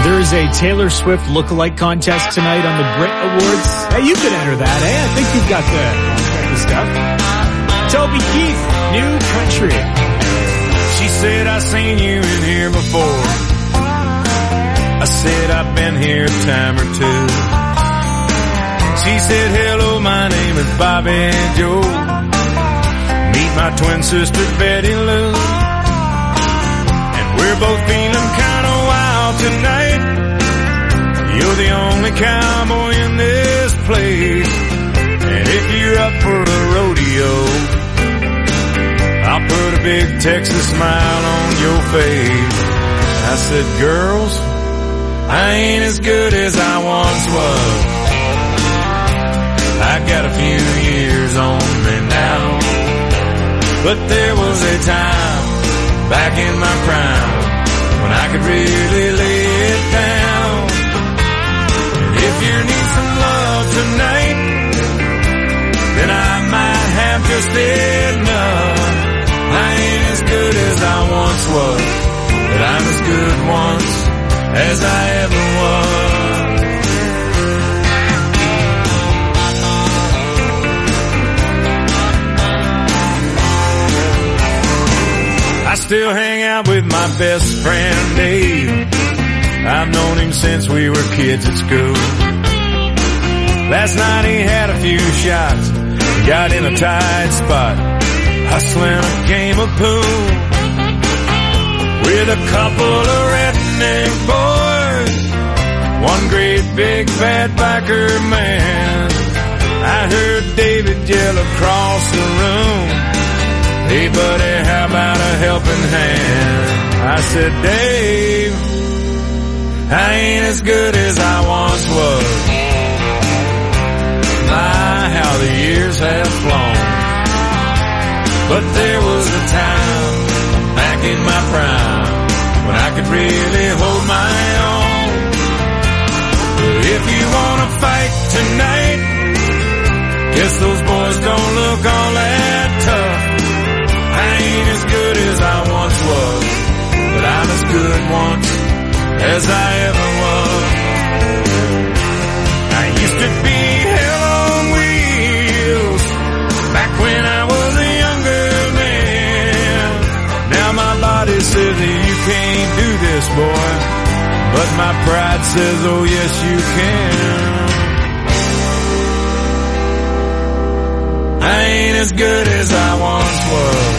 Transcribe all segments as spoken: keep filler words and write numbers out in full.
There is a Taylor Swift lookalike contest tonight on the Brit Awards. Hey, you could enter that, eh? I think you've got the, got the stuff. Toby Keith, New Country. She said, I seen you in here before. I said, I've been here a time or two. She said, hello, my name is Bobby Joe. Meet my twin sister, Betty Lou. And we're both feeling kind of wild tonight. You're the only cowboy in this place. And if you're up for the rodeo, I'll put a big Texas smile on your face. I said, girls, I ain't as good as I once was. I got a few years on me now. But there was a time back in my prime when I could really lay it down. And if you need some love tonight, then I might have just enough. I ain't as good as I once was, but I'm as good once as I ever was. I still hang out with my best friend Dave. I've known him since we were kids at school. Last night he had a few shots, got in a tight spot, hustling a game of pool with a couple of redneck boys, one great big fat biker man. I heard David yell across the room, hey buddy, how about a helping hand? I said, Dave, I ain't as good as I once was. My, how the years have flown. But there was a time back in my prime when I could really hold my own. But if you wanna fight tonight, guess those boys don't look all that tough. I ain't as good as I once was, but I'm as good once as I ever was. I used to be hell on wheels back when I was a younger man. Now my body says that you can't do this, boy, but my pride says, oh yes you can. I ain't as good as I once was.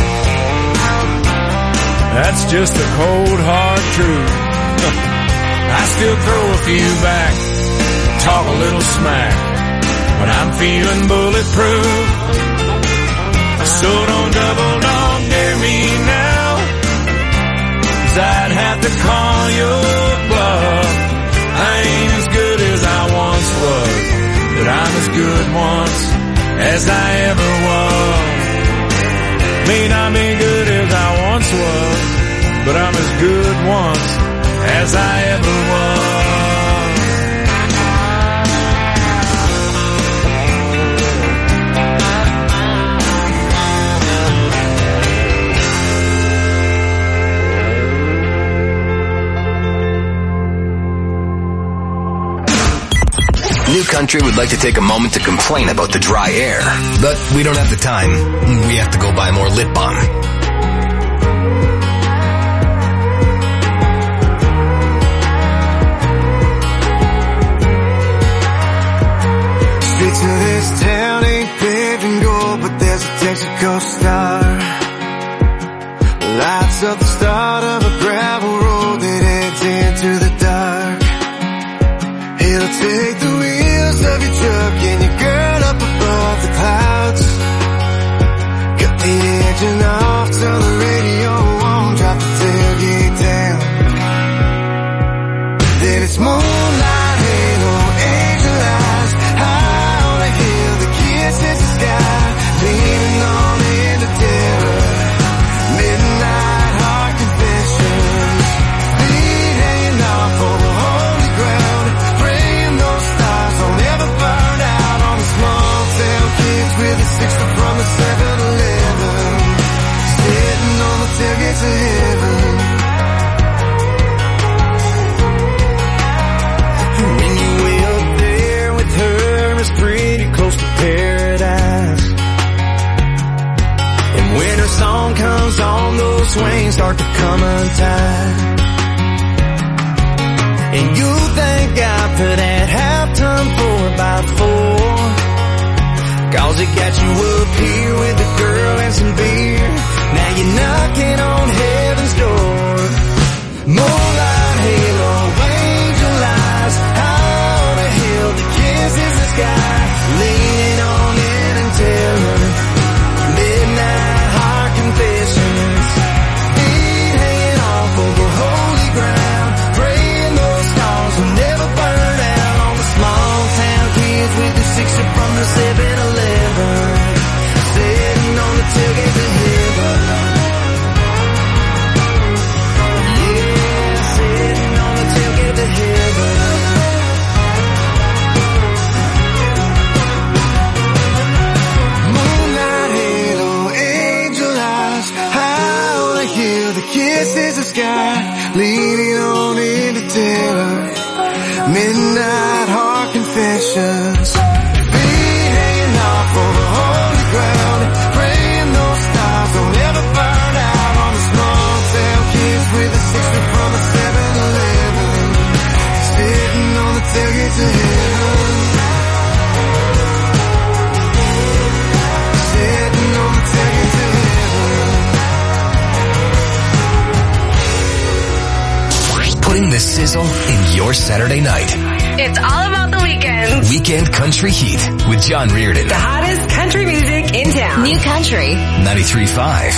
That's just the cold hard truth. I still throw a few back, talk a little smack when I'm feeling bulletproof. So don't double dog dare me now, 'cause I'd have to call your bluff. I ain't as good as I once was, but I'm as good once as I ever was. May not be good as I once was, but I'm as good once as I ever was. New Country would like to take a moment to complain about the dry air, but we don't have the time. We have to go buy more lip balm. Streets of this town ain't paved in gold, but there's a Texaco star. Lights up the start of a gravel road that heads into the dark. It'll take the wheels of your truck and your girl up above the clouds. Cut the engine off, turn the radio on, drop the tailgate down. Then it's moonlight, halo, angel eyes, high on a hill, the kisses the sky, leaning on into terror, midnight heart confessions, feet hanging off over holy ground, praying those start to come untied. And you thank God for that halftime for about four, 'cause it got you up here with a girl and some beer. Now you're knocking on heaven's door. Moonlight halo, angel eyes, how the hell the kiss is the sky? Leaning on in and tell her midnight heart confessions. Feet hanging off over holy ground, praying those stars will never burn out. On the small town kids with the sixer from the seven eleven, sitting on the tailgate to heaven. Yeah, sitting on the tailgate to heaven. Moonlight halo, angel eyes, how I hear the kisses of sky, leaning on in to tell her midnight heart confessions. Feet hanging off over holy ground, praying those stars don't ever burn out. On the small town kids with a sixer from a seven eleven, sitting on the tailgate to heaven. Sitting on the tailgate to heaven. Putting the sizzle in your Saturday night. It's all about the weekend. Weekend Country Heat with John Reardon. The hottest country music in town. New country. ninety-three point five.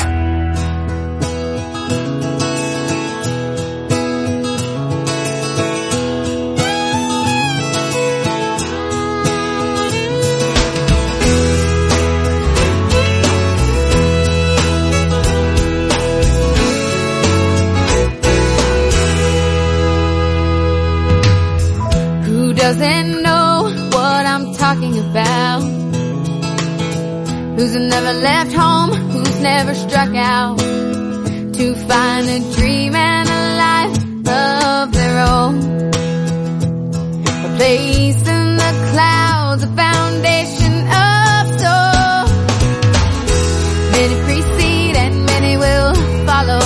Doesn't know what I'm talking about. Who's never left home, who's never struck out to find a dream and a life of their own. A place in the clouds, a foundation of soul. Many precede and many will follow.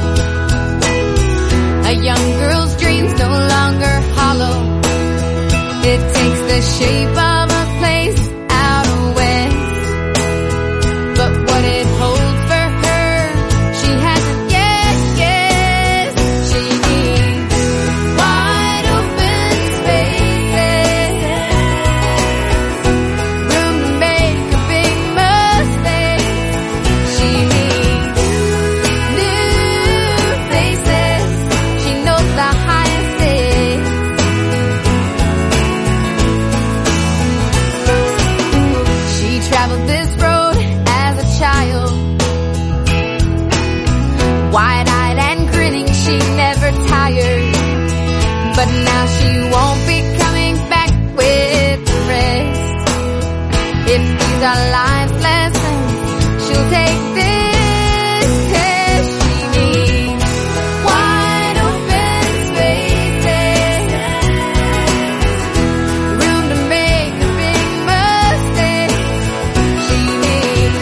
A young girl's dreams no longer hollow. It takes the shape of a place out west, but what it holds for her, she hasn't yet guessed. She needs wide open spaces, room to make a big mistake. She needs new faces. She knows the highest stakes. Traveled this road as a child, wide-eyed and grinning, she never tired. But now she won't be coming back with the rest. If these are life's lessons, she'll take this test. She needs wide open spaces, room to make a big mistake. She needs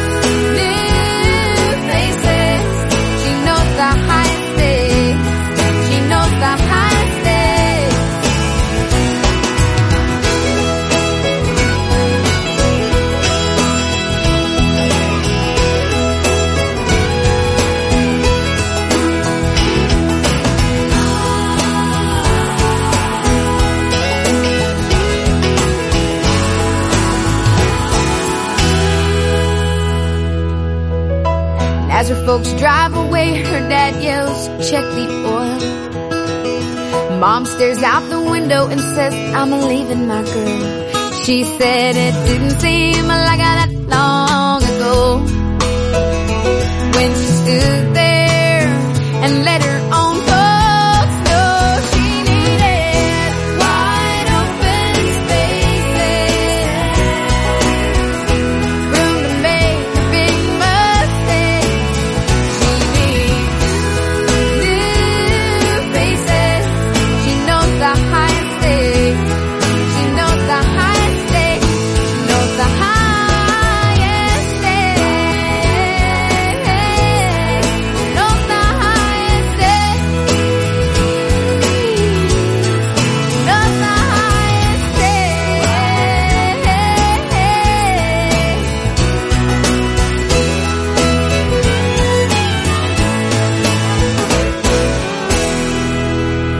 new faces. She knows the highest stakes. She knows the highest stakes. As her folks drive away, her dad yells, check the oil. Mom stares out the window and says, I'm leaving my girl. She said it didn't seem like that long ago, when she stood there and let her own folks know she needed wide open spaces, room to make a big mistake. She needs new faces. She knows the highest stakes. She knows the highest stakes. She knows the highest stakes. She knows the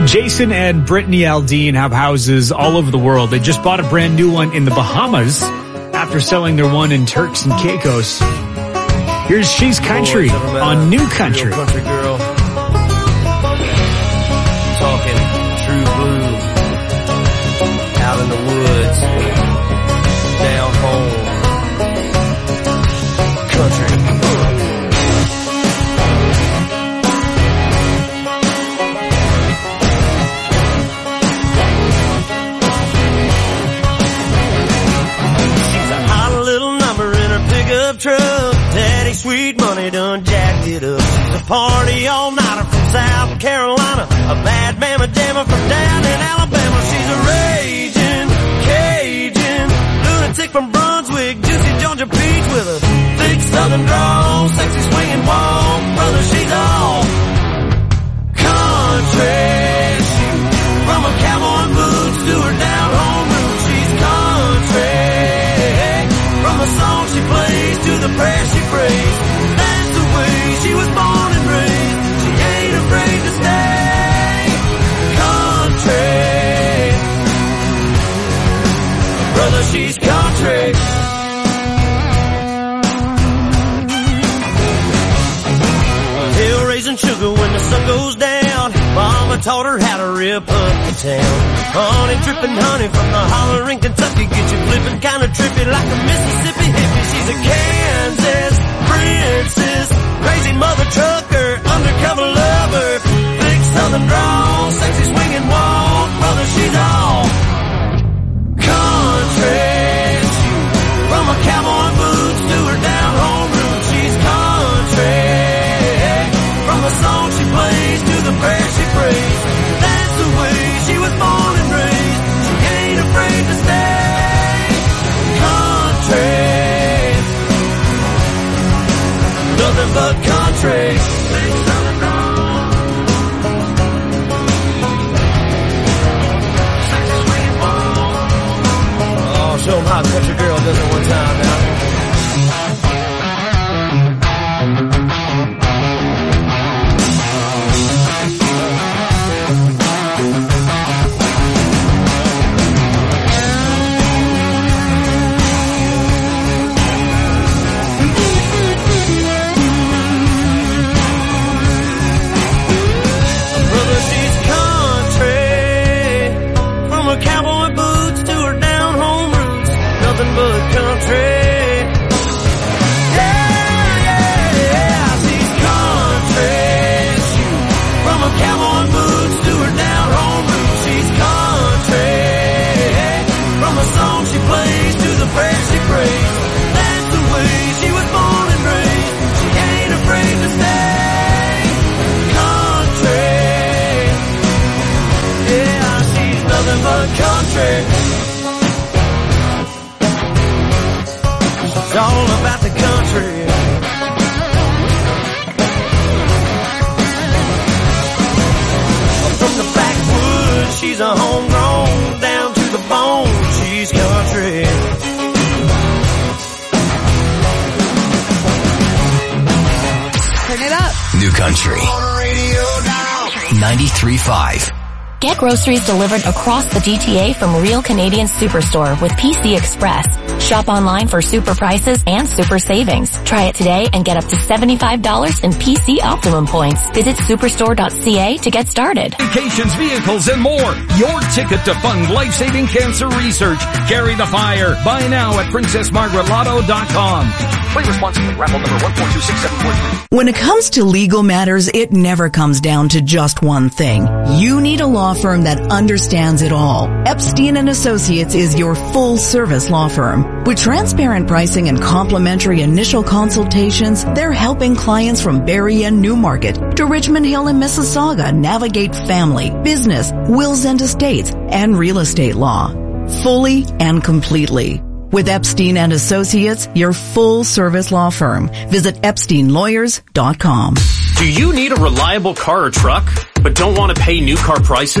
Jason and Brittany Aldean have houses all over the world. They just bought a brand new one in the Bahamas after selling their one in Turks and Caicos. Here's She's Country on New Country. Country girl. Talking true blue. Out in the woods. Down home. Country. Truck, daddy sweet money done jacked it up. She's a party all nighter from South Carolina, a bad mama jammer from down in Alabama. She's a raging Cajun lunatic from Brunswick, juicy Georgia peach with a thick southern drawl, sexy swinging walk, brother. She's all country. From her cowboy boots to her down home roots, she's country. From the song she plays to the prayer she prays, that's the way she was born and raised. She ain't afraid to stay country. Brother, she's country. Hill raising sugar when the sun goes down. Mama taught her how to rip up the town. Honey dripping honey from the holler in Kentucky. Get you flipping kinda trippy like a Mississippi hippie. She's a Kansas princess, crazy mother trucker, undercover lover, big southern drawl, sexy swinging walk, brother. She's all country. From her cowboy boots to her down home roots, she's country. From the song she plays to the prayer she prays, that's the way she was born and raised. She ain't afraid to stay country. Nothing but country. Oh, show them how a country girl does it one time now. Cowboy boots to her down home roots, nothing but country. Yeah, yeah, yeah, she's country. From her cowboy boots to her down home roots, she's country. From the song she plays to the prayer she prays, that's the way she was born and raised. She ain't afraid to stay country. Yeah, she's nothing but country. It's all about the country. From the backwoods, she's a homegrown, down to the bone, she's country. Turn it up. New Country. ninety-three point five. Get groceries delivered across the G T A from Real Canadian Superstore with P C Express. Shop online for super prices and super savings. Try it today and get up to seventy-five dollars in P C Optimum points. Visit superstore dot c a to get started. Vacations, vehicles, and more. Your ticket to fund life-saving cancer research. Carry the fire. Buy now at princess margaret lotto dot com. Play responsibly. Raffle number one four two six seven four three. When it comes to legal matters, it never comes down to just one thing. You need a law firm that understands it all. Epstein and Associates is your full-service law firm. With transparent pricing and complimentary initial consultations, they're helping clients from Barrie and Newmarket to Richmond Hill and Mississauga navigate family, business, wills and estates, and real estate law. Fully and completely. With Epstein and Associates, your full-service law firm. Visit epstein lawyers dot com. Do you need a reliable car or truck, but don't want to pay new car prices?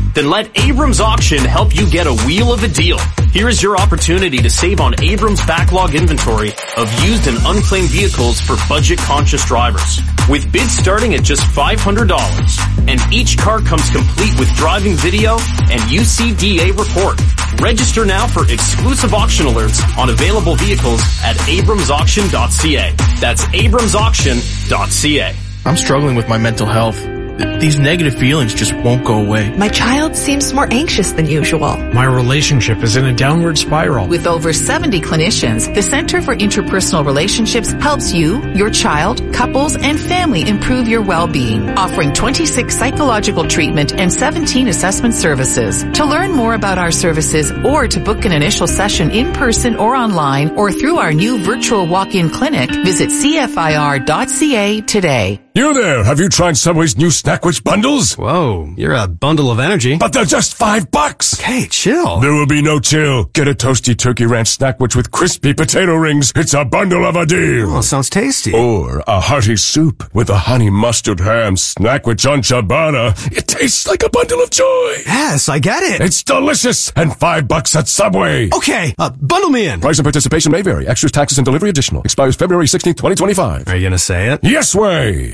Then let Abrams Auction help you get a wheel of a deal. Here is your opportunity to save on Abrams backlog inventory of used and unclaimed vehicles for budget-conscious drivers. With bids starting at just five hundred dollars, and each car comes complete with driving video and U C D A report. Register now for exclusive auction alerts on available vehicles at abrams auction dot c a. That's abrams auction dot c a. I'm struggling with my mental health. These negative feelings just won't go away. My child seems more anxious than usual. My relationship is in a downward spiral. With over seventy clinicians, the Center for Interpersonal Relationships helps you, your child, couples, and family improve your well-being, offering twenty-six psychological treatment and seventeen assessment services. To learn more about our services or to book an initial session in person or online or through our new virtual walk-in clinic, visit c f i r dot c a today. You there, have you tried Subway's new Snackwich bundles? Whoa, you're a bundle of energy. But they're just five bucks. Okay, chill. There will be no chill. Get a toasty turkey ranch Snackwich with crispy potato rings. It's a bundle of a deal. Oh, sounds tasty. Or a hearty soup with a honey mustard ham Snackwich on ciabatta. It tastes like a bundle of joy. Yes, I get it. It's delicious and five bucks at Subway. Okay, uh, bundle me in. Price and participation may vary. Extras, taxes, and delivery additional. Expires February sixteenth, twenty twenty-five. Are you gonna say it? Yes way.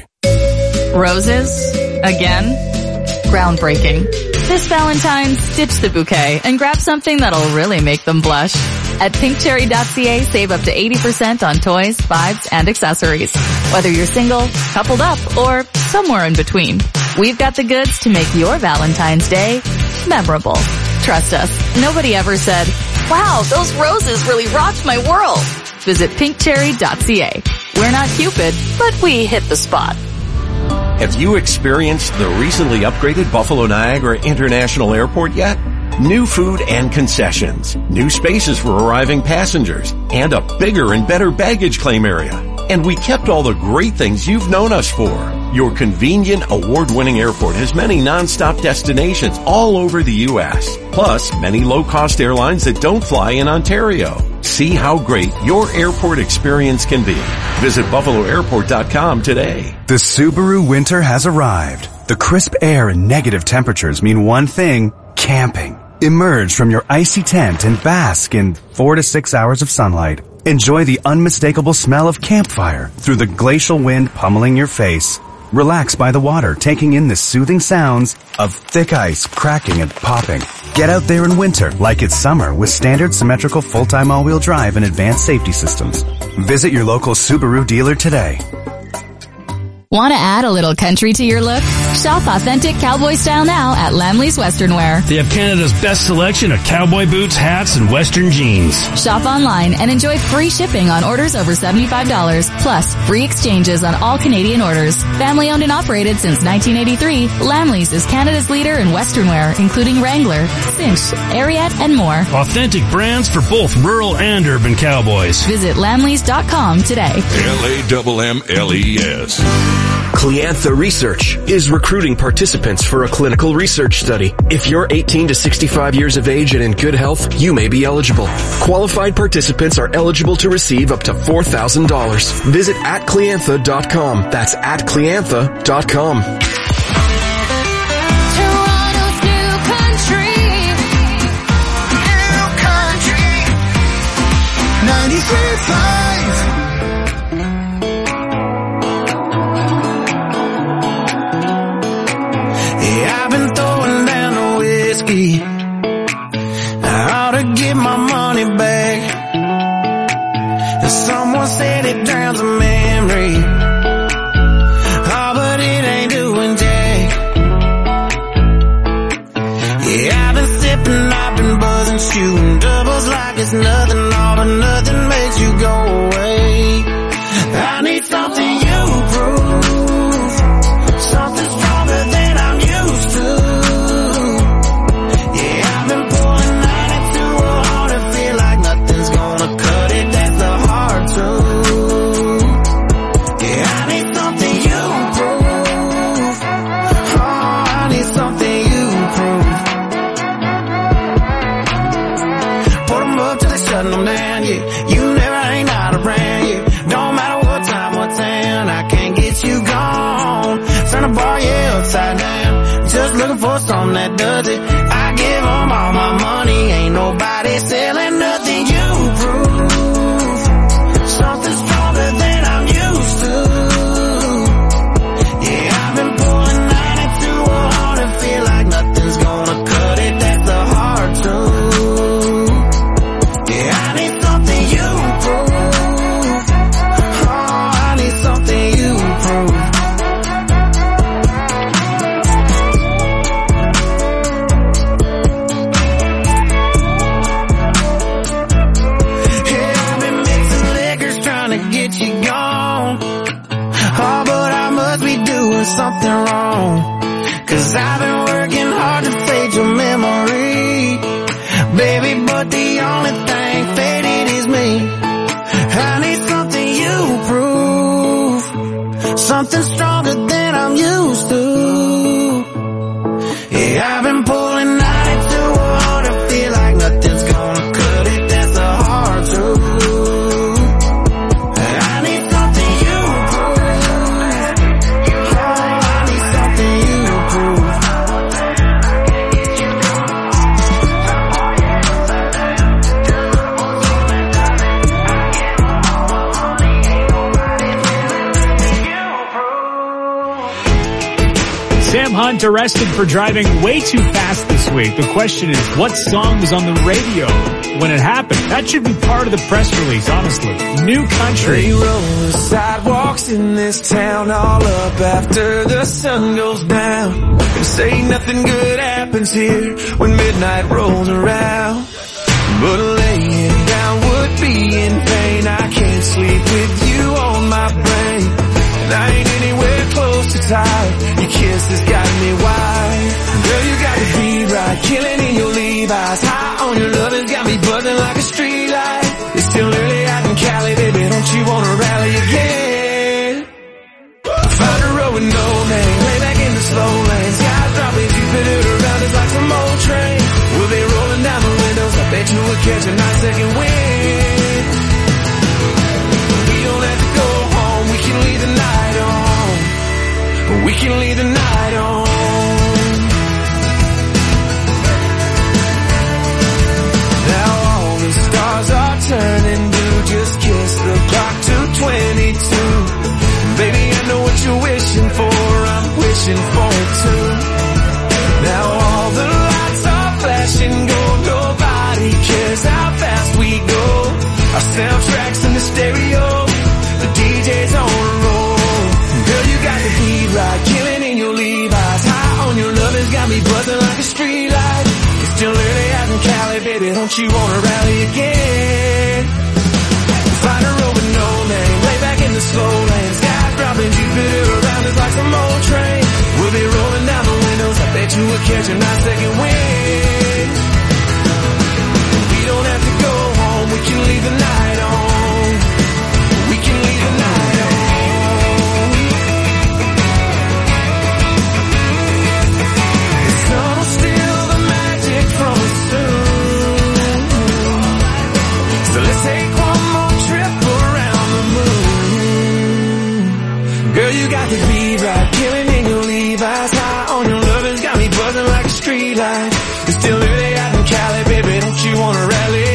Roses? Again? Groundbreaking. This Valentine's, ditch the bouquet and grab something that'll really make them blush. At pink cherry dot c a, save up to eighty percent on toys, vibes, and accessories. Whether you're single, coupled up, or somewhere in between, we've got the goods to make your Valentine's Day memorable. Trust us, nobody ever said, wow, those roses really rocked my world. Visit pink cherry dot c a. We're not Cupid, but we hit the spot. Have you experienced the recently upgraded Buffalo Niagara International Airport yet? New food and concessions, new spaces for arriving passengers, and a bigger and better baggage claim area. And we kept all the great things you've known us for. Your convenient, award-winning airport has many non-stop destinations all over the U S, plus many low-cost airlines that don't fly in Ontario. See how great your airport experience can be. Visit buffalo airport dot com today. The Subaru winter has arrived. The crisp air and negative temperatures mean one thing: camping. Emerge from your icy tent and bask in four to six hours of sunlight. Enjoy the unmistakable smell of campfire through the glacial wind pummeling your face. Relax by the water, taking in the soothing sounds of thick ice cracking and popping. Get out there in winter like it's summer with standard symmetrical full-time all-wheel drive and advanced safety systems. Visit your local Subaru dealer today. Want to add a little country to your look? Shop authentic cowboy style now at Lamley's Western Wear. They have Canada's best selection of cowboy boots, hats, and Western jeans. Shop online and enjoy free shipping on orders over seventy-five dollars, plus free exchanges on all Canadian orders. Family owned and operated since nineteen eighty-three, Lamley's is Canada's leader in Western wear, including Wrangler, Cinch, Ariat, and more. Authentic brands for both rural and urban cowboys. Visit lamleys dot com today. L A M M L E S. Cliantha Research is recruiting participants for a clinical research study. If you're eighteen to sixty-five years of age and in good health, you may be eligible. Qualified participants are eligible to receive up to four thousand dollars. Visit at cliantha dot com. That's at cliantha dot com. Toronto's new country. New country. ninety-three point five. I've been throwing down the whiskey. I ought to get my money back. Someone said it drowns a memory. Oh, but it ain't doing jack. Yeah, I've been sipping, I've been buzzing, shooting doubles like it's nothing. All but nothing makes you go away. I need something you prove, something stronger than I'm used to. Yeah, I've been pouring ninety-two oh hard and feel like nothing's gonna cut it. That's the hard truth. Yeah, I need something you prove. Oh, I need something you prove. Put them up till they shutting them down, yeah. You never ain't out of brand, yeah. Don't matter what time, what town, I can't get you gone. Turn the bar, yeah, upside down. Just looking for something that does it. Hunt arrested for driving way too fast this week. The question is, what song was on the radio when it happened? That should be part of the press release, honestly. New Country. We roll the sidewalks in this town all up after the sun goes down. They say nothing good happens here when midnight rolls around. But laying down would be in vain. I can't sleep with you on my brain, and I ain't anywhere close to tired. Your kiss has got me wild. Girl, you got the beat right, killing in your Levi's. High on your love has got me buzzing like a street light. It's still early out in Cali, baby, don't you wanna rally again? Find a road with no name, lay back in the slow lane. Skies dropping, Jupiter around us like some old train. We'll be rolling down the windows, I bet you we'll catch a nice second wind. We don't have to go home, we can leave the night on. We can leave the night on. Now all the stars are turning blue. Just kiss the clock to twenty-two. Baby, I know what you're wishing for, I'm wishing for it too. Now all the lights are flashing gold. Nobody cares how fast we go. Our soundtracks in the stereo, the D J's on a roll. Girl, you got the beat right, killing in your Levi's. High on your love has got me buzzing like a street light. It's still early out in Cali, baby, don't you wanna rally again? Find a road with no name, lay back in the slow lane. Skies dropping, Jupiter around us like some old train. We'll be rolling down the windows, I bet you will catch a nice second wind. We don't have to go home, we can leave the night on. We can leave the night on. The sun will steal the magic from us soon. So let's take one more trip around the moon. Girl, you got the beat right, killing in your Levi's. High on your love has got me buzzing like a street light. It's still early out in Cali, baby, don't you wanna rally?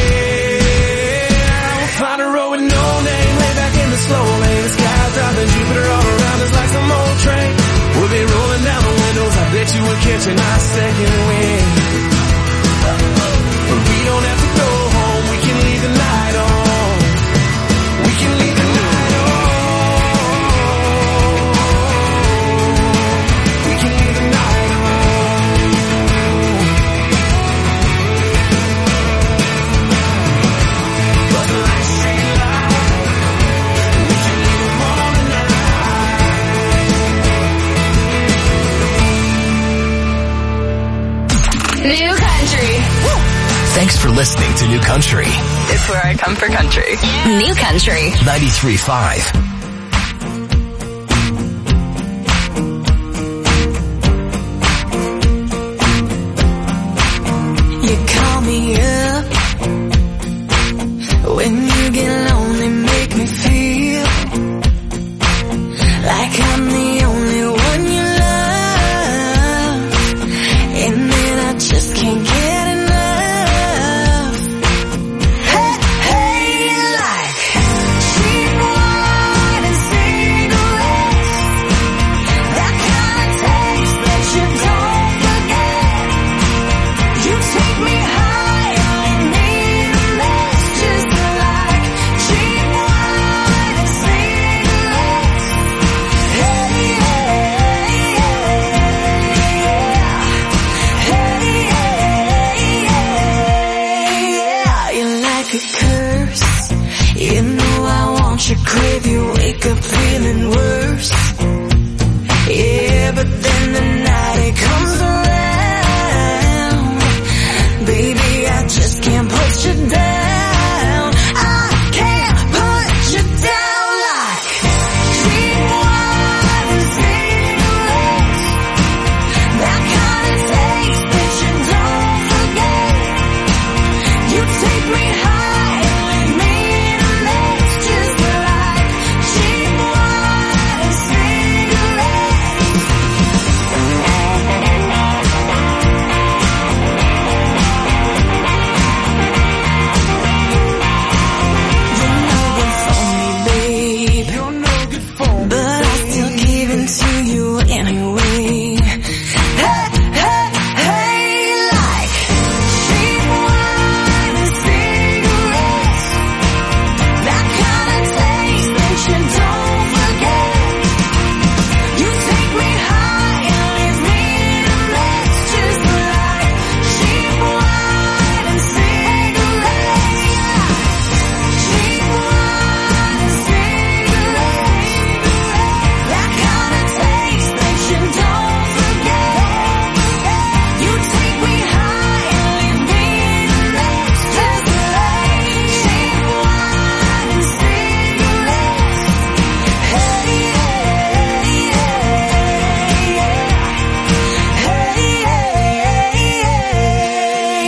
We'll find a road with no name, lay back in the slow lane. Skies dropping, Jupiter all around us like some old train. We'll be rolling down the windows, I bet you will catch a nice second wind. But we don't have to go home, we can leave the night on. We can leave the night on. We can leave the night on. But like a street light, we can leave the morning light. New Country. Thanks for listening to New Country. It's where I come for country. New Country. ninety-three point five. You call me up when you get lonely, make me feel like I'm the only one you love, and then I just can't get enough. Hey, hey, like cheap wine and cigarettes, that kind of taste that you don't forget. You take me high.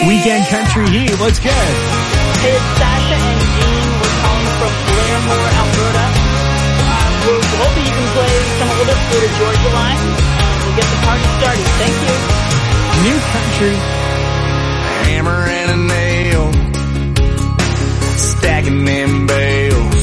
Weekend Country Heat. What's good? Hey, it's Sasha and Dean. We're calling from Blairmore, Alberta. Uh, we're hoping you can play some of us through the Georgia line. And we'll get the party started. Thank you. New Country. Hammer and a nail, stacking them bales.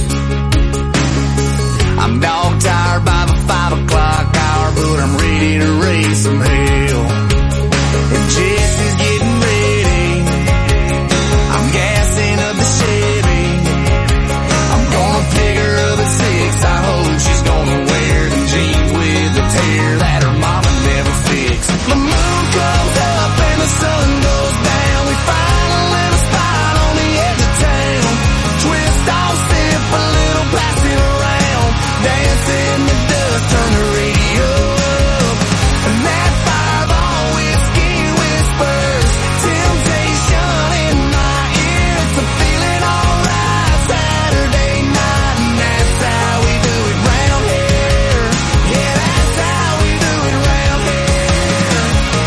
I'm dog tired by the five o'clock hour, but I'm ready to raise some hell. And Jesse's getting ready, I'm gassing up the Chevy. I'm gonna pick her up at six, I hope she's gonna wear the jeans with the tear that her mama never fixed. The moon comes up and the sun goes down, we find a little spot on the edge of town. Twist off, sip a little, pass it around, dance in the dust, turn the radio up. And that fireball whiskey whispers temptation in my ear. It's a feeling alright Saturday night, and that's how we do it round here. Yeah, that's how we do it round here.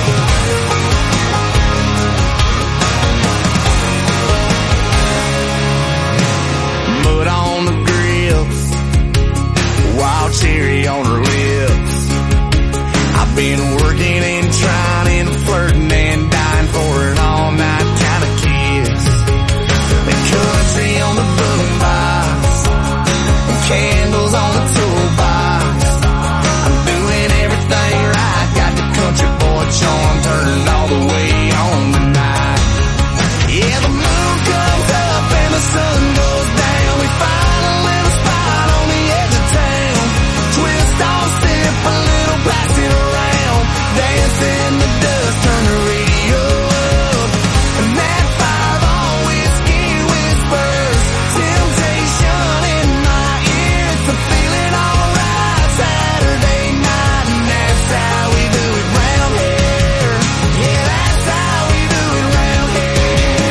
Mud on the grips, wild cherry on her lips. I've been working and trying and flirting and dying for an all-night kind of kiss. The country on the boombox, candles on the toolbox. I'm doing everything right, got the country boy charm turned all the way on tonight. Yeah, the moon comes up and the sun goes down, we find a little spot on the edge of town. Twist off, sip a little, pass it around, dance in the dust, turn the radio up. And that fireball whiskey whispers temptation in my ear. It's a feeling alright Saturday night, and that's how we do it round here. Yeah, that's how we do it round here.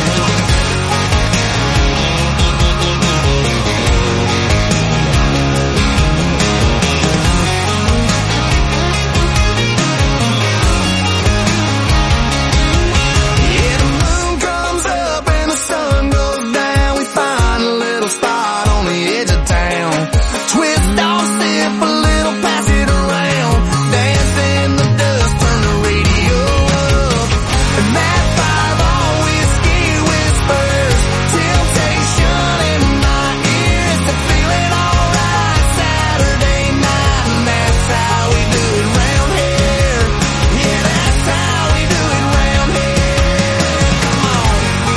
Yeah, the moon comes up and the sun goes down, we find a little spot on the edge of town. Twist off, sip a little, pass it around, dance in the dust, turn the radio up. And that fireball whiskey whispers temptation in my ear. It's a feeling alright Saturday night, and that's how we do it round here. Yeah, that's how we do it round here. Come on.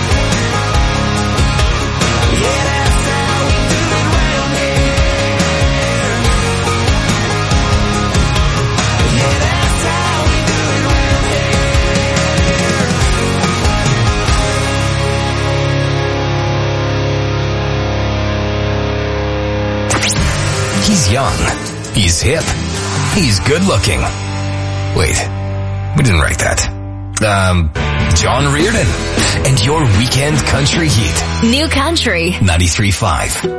Yeah, that's how we do it round here. Yeah, that's how we do it round here. He's young. He's hip. He's good looking. Wait, we didn't write that. Um, John Reardon and your Weekend Country Heat. New Country. ninety-three point five.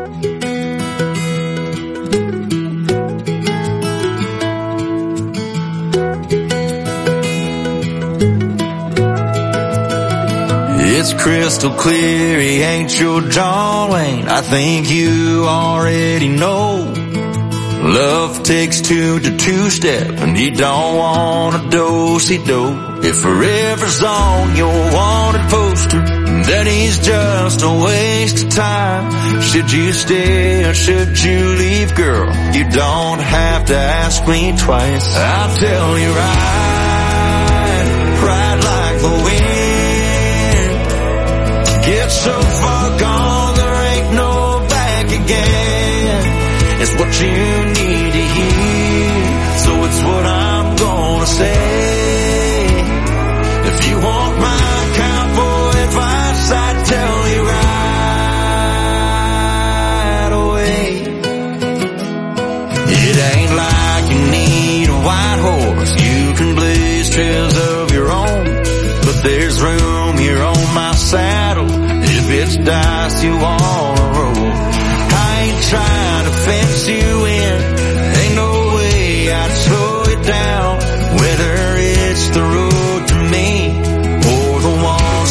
It's crystal clear, he ain't your John Wayne. I think you already know. Love takes two to two-step, and he don't want a do-si-do. If forever's on your wanted poster, then he's just a waste of time. Should you stay or should you leave, girl? You don't have to ask me twice. I'll tell you right, right like the wind. Get so far gone, there ain't no back again. It's what you need to hear, so it's what I'm gonna say. If you want my cowboy advice, I'd tell you right away. It ain't like you need a white horse, you can blaze trails of your own. But there's room here on my saddle, if it's dice you wanna roll. I ain't trying to fence you in, ain't no way I'd slow it down. Whether it's the road to me or the one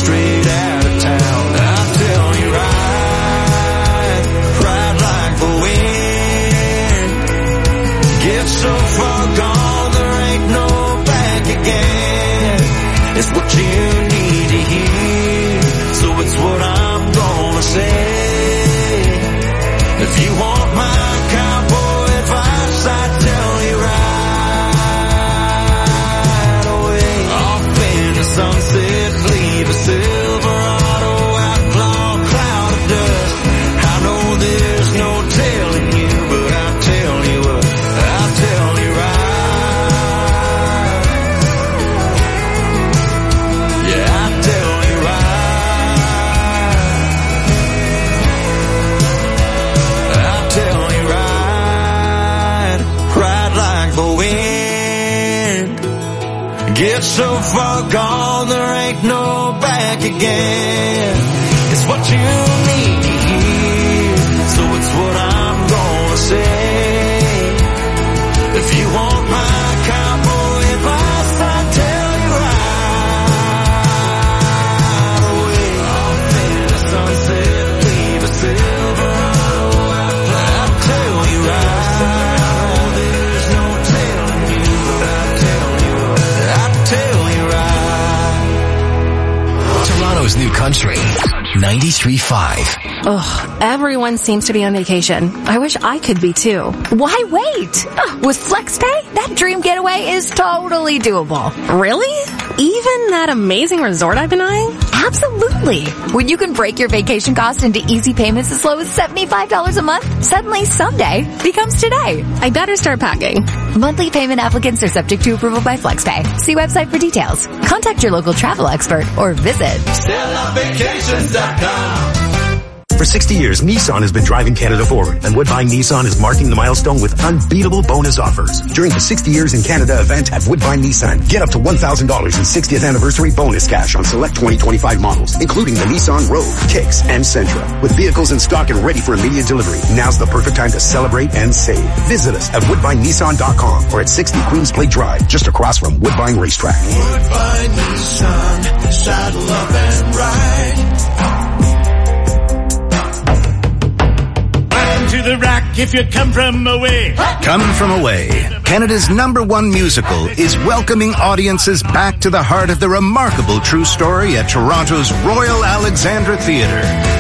so far gone, there ain't no back again. It's what you need to hear, so it's what I'm gonna say. If you want my cowboy advice, I'll tell you right away. Off in the sunset, leave a silver outline. I'll tell you right. There's no telling you, but I'll tell you, I'll tell you right. Toronto's new country, ninety-three point five. Ugh, everyone seems to be on vacation. I wish I could be too. Why wait? Ugh, with FlexPay, that dream getaway is totally doable. Really? Even that amazing resort I've been eyeing? Absolutely. When you can break your vacation cost into easy payments as low as seventy-five dollars a month, suddenly someday becomes today. I better start packing. Monthly payment applicants are subject to approval by FlexPay. See website for details. Contact your local travel expert or visit Stella Vacations dot com. For sixty years, Nissan has been driving Canada forward, and Woodbine Nissan is marking the milestone with unbeatable bonus offers. During the sixty years in Canada event at Woodbine Nissan, get up to one thousand dollars in sixtieth anniversary bonus cash on select twenty twenty-five models, including the Nissan Rogue, Kicks, and Sentra. With vehicles in stock and ready for immediate delivery, now's the perfect time to celebrate and save. Visit us at Woodbine Nissan dot com or at sixty Queens Plate Drive, just across from Woodbine Racetrack. Woodbine Nissan, saddle up and ride. To the rack if you come from away. Come From Away, Canada's number one musical, is welcoming audiences back to the heart of the remarkable true story at Toronto's Royal Alexandra Theatre.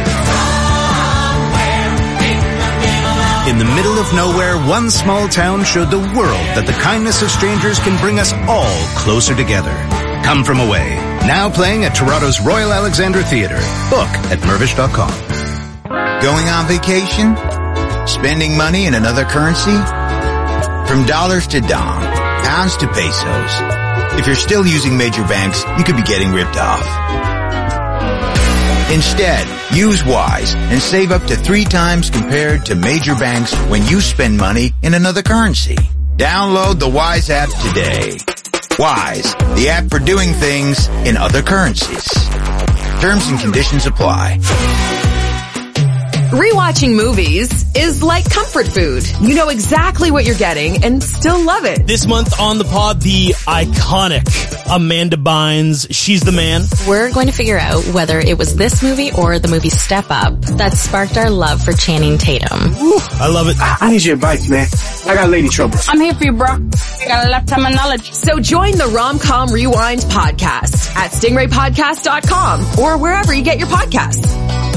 In the middle of nowhere, one small town showed the world that the kindness of strangers can bring us all closer together. Come From Away, now playing at Toronto's Royal Alexandra Theatre. Book at mervish dot com. Going on vacation? Spending money in another currency? From dollars to dong, pounds to pesos. If you're still using major banks, you could be getting ripped off. Instead, use Wise and save up to three times compared to major banks when you spend money in another currency. Download the Wise app today. Wise, the app for doing things in other currencies. Terms and conditions apply. Rewatching movies is like comfort food. You know exactly what you're getting and still love it. This month on the pod, the iconic Amanda Bynes, She's the Man. We're going to figure out whether it was this movie or the movie Step Up that sparked our love for Channing Tatum. Woo, I love it. I need your advice, man. I got lady trouble. I'm here for you, bro. I got a lifetime of knowledge. So join the Rom-Com Rewind podcast at stingray podcast dot com or wherever you get your podcasts.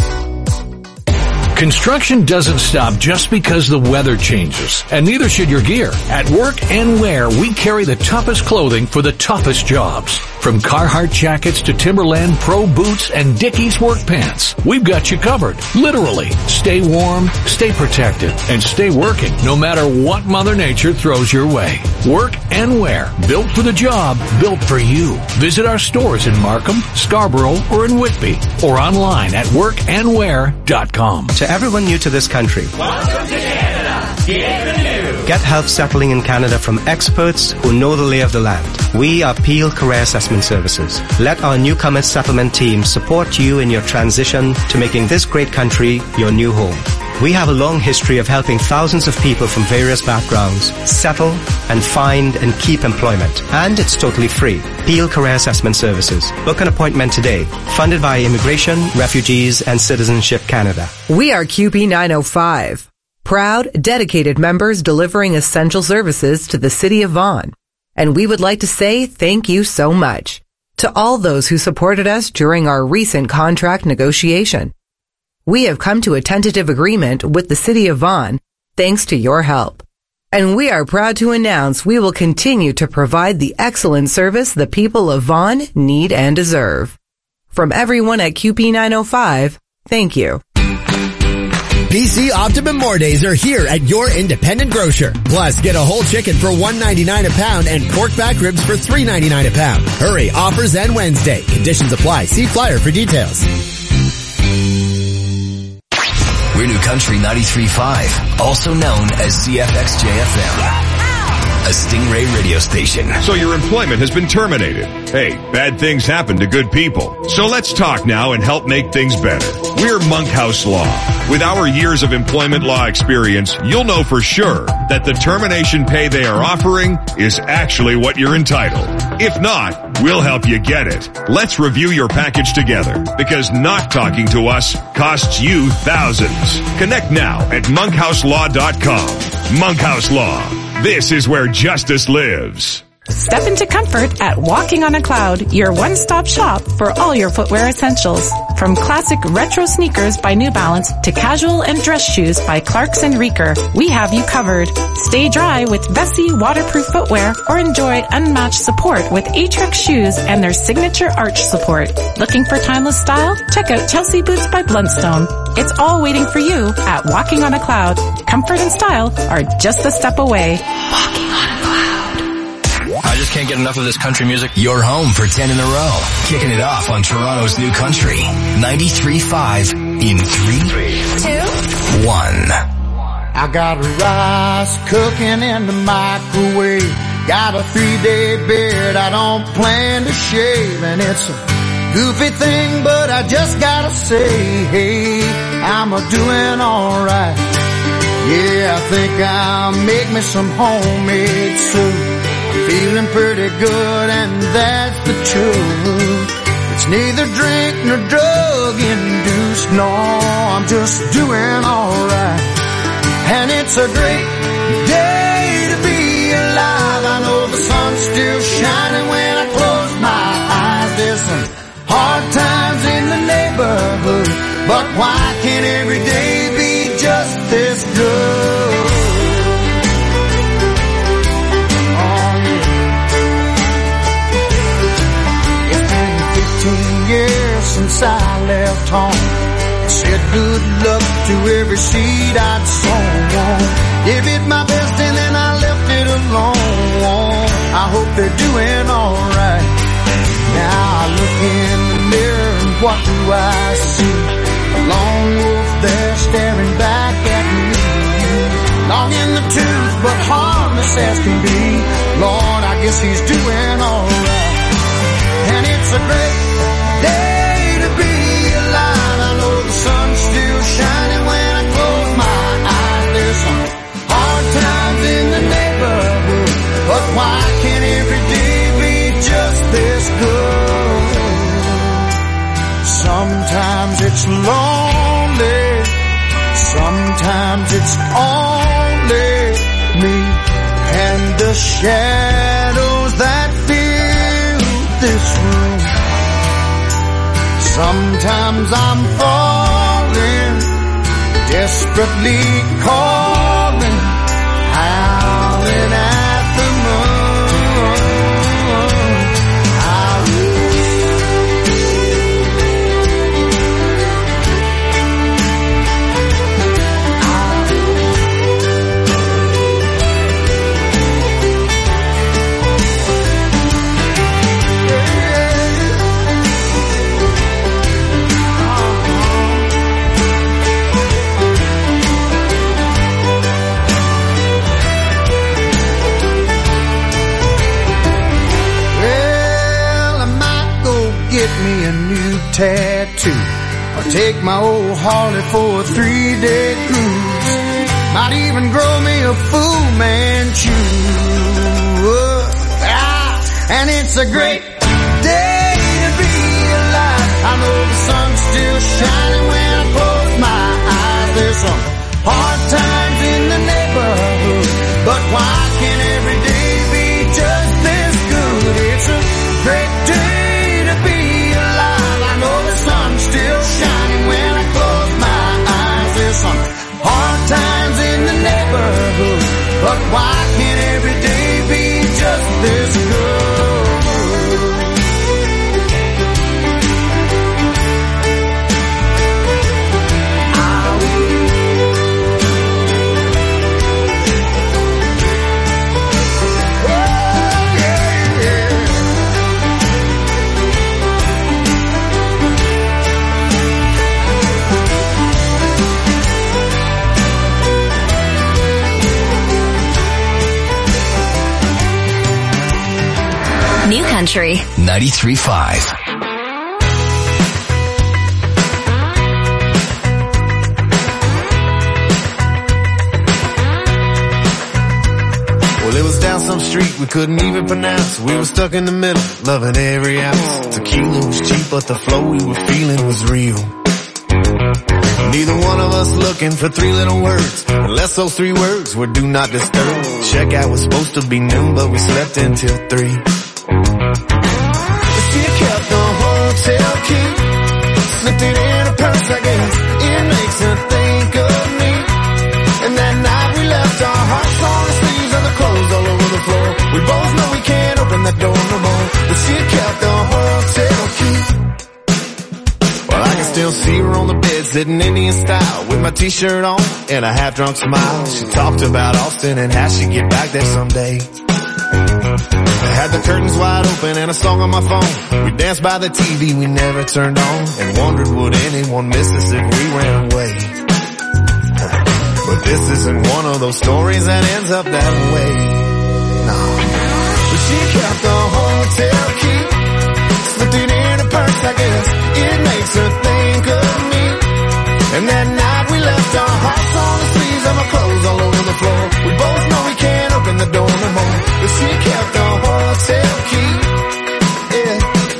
Construction doesn't stop just because the weather changes, and neither should your gear. At Work and Wear, we carry the toughest clothing for the toughest jobs. From Carhartt jackets to Timberland Pro boots and Dickies work pants, we've got you covered. Literally. Stay warm, stay protected, and stay working no matter what Mother Nature throws your way. Work and Wear. Built for the job, built for you. Visit our stores in Markham, Scarborough, or in Whitby, or online at work and wear dot com. To everyone new to this country, Welcome to Canada. Get the news. Get help settling in Canada from experts who know the lay of the land. We are Peel Career Assessment Services. Let our newcomer settlement team support you in your transition to making this great country your new home. We have a long history of helping thousands of people from various backgrounds settle and find and keep employment. And it's totally free. Peel Career Assessment Services. Book an appointment today. Funded by Immigration, Refugees and Citizenship Canada. We are Q P nine oh five. Proud, dedicated members delivering essential services to the city of Vaughan. And we would like to say thank you so much to all those who supported us during our recent contract negotiation. We have come to a tentative agreement with the city of Vaughan thanks to your help. And we are proud to announce we will continue to provide the excellent service the people of Vaughan need and deserve. From everyone at Q P nine oh five, thank you. P C Optimum More Days are here at your independent grocer. Plus, get a whole chicken for one ninety-nine a pound and pork back ribs for three ninety-nine a pound. Hurry, offers end Wednesday. Conditions apply. See flyer for details. We're New Country ninety-three point five, also known as C F X J F M. a Stingray radio station. So your employment has been terminated. Hey, bad things happen to good people. So let's talk now and help make things better. We're Monkhouse Law. With our years of employment law experience, you'll know for sure that the termination pay they are offering is actually what you're entitled. If not, we'll help you get it. Let's review your package together, because not talking to us costs you thousands. Connect now at monkhouse law dot com. Monkhouse Law. This is where justice lives. Step into comfort at Walking on a Cloud, your one-stop shop for all your footwear essentials. From classic retro sneakers by New Balance to casual and dress shoes by Clarks and Reeker, we have you covered. Stay dry with Vessi waterproof footwear or enjoy unmatched support with Atrix shoes and their signature arch support. Looking for timeless style? Check out Chelsea Boots by Bluntstone. It's all waiting for you at Walking on a Cloud. Comfort and style are just a step away. Walking on a Cloud. I just can't get enough of this country music. You're home for ten in a row. Kicking it off on Toronto's New Country. ninety-three point five in three, two, one. I got rice cooking in the microwave. Got a three-day beard I don't plan to shave. And it's a goofy thing, but I just gotta say, hey, I'm a doing alright. Yeah, I think I'll make me some homemade soup. Feeling pretty good, and that's the truth. It's neither drink nor drug induced. No, I'm just doing alright. And it's a great day to be alive. I know the sun's still shining when I close my eyes. There's some hard times in the neighborhood, but why can't every day be just this good? Years since I left home, said good luck to every seed I'd sown. Gave it my best and then I left it alone. I hope they're doing alright. Now I look in the mirror and what do I see? A lone wolf there staring back at me. Long in the tooth but harmless as can be. Lord, I guess he's doing alright. And it's a great day to be alive. I know the sun's still shining when I close my eyes. There's some hard times in the neighborhood, but why can't every day be just this good? Sometimes it's lonely, sometimes it's only me and the shadows that fill this room. Sometimes I'm falling, desperately calling, howling at the moon. Me a new tattoo, or take my old Harley for a three-day cruise. Might even grow me a Fu Manchu. Ah, and it's a great day to be alive. I know the sun's still shining when I close my eyes. There's some hard times in the neighborhood, but why can't every day be just this good? It's a great day to be alive. I know the sun's still shining when I close my eyes. There's some hard times in the neighborhood, but why can't every day be just this good? Country ninety-three point five. Well, it was down some street we couldn't even pronounce. We were stuck in the middle, loving every ounce. Tequila was cheap, but the flow we were feeling was real. Neither one of us looking for three little words, unless those three words were do not disturb. Checkout was supposed to be noon, but we slept until three. She kept the hotel key, slipped it in her purse, I guess. It makes her think of me. And that night we left our hearts on the sleeves and the clothes all over the floor. We both know we can't open that door no more, but she kept the hotel key. Well, I can still see her on the bed, sitting Indian style, with my t-shirt on and a half-drunk smile. She talked about Austin and how she'd get back there someday. I had the curtains wide open and a song on my phone. We danced by the T V we never turned on, and wondered would anyone miss us if we ran away. But this isn't one of those stories that ends up that way. No. But she kept the hotel key, slipped it in her purse, I guess. It makes her think of me. And that night we left our hearts on the sleeves and my clothes all over the floor. We both know we can't open the door no more, but she kept the hotel key. Yeah.